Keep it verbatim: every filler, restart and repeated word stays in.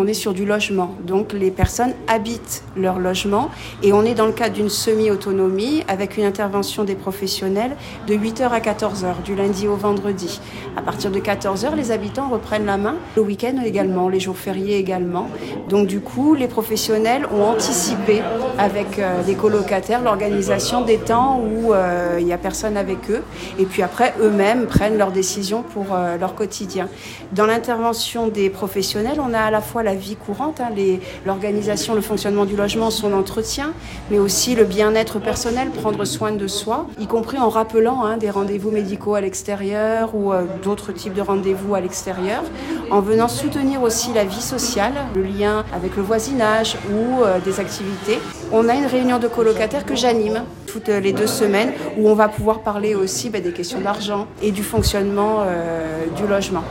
on est sur du logement. Donc les personnes habitent leur logement et on est dans le cadre d'une semi-autonomie avec une intervention des professionnels de huit heures à quatorze heures, du lundi au vendredi. À partir de quatorze heures, les habitants reprennent la main, le week-end également, les jours fériés également. Donc du coup, les professionnels ont anticipé avec euh, les colocataires l'organisation des temps où euh, il n'y a personne avec eux. Et puis après, eux-mêmes prennent leurs décisions pour euh, leur quotidien. Dans l'intervention des professionnels, on a à la fois la vie courante, hein, les, l'organisation, le fonctionnement du logement, son entretien, mais aussi le bien-être personnel, prendre soin de soi, y compris en rappelant hein, des rendez-vous médicaux à l'extérieur ou euh, d'autres types de rendez-vous à l'extérieur, en venant soutenir aussi la vie sociale, le lien avec le voisinage ou euh, des activités. On a une réunion de colocataires que j'anime toutes les deux semaines où on va pouvoir parler aussi bah, des questions d'argent et du fonctionnement euh, du logement.